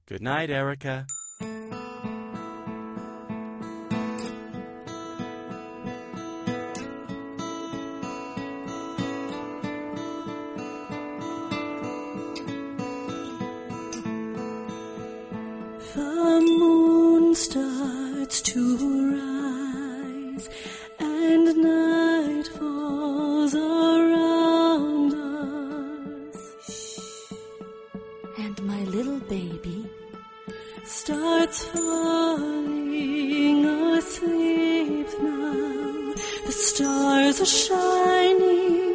Good night, Erica. The moon starts to rise, and night falls around us. And my little baby starts falling asleep now. The stars are shining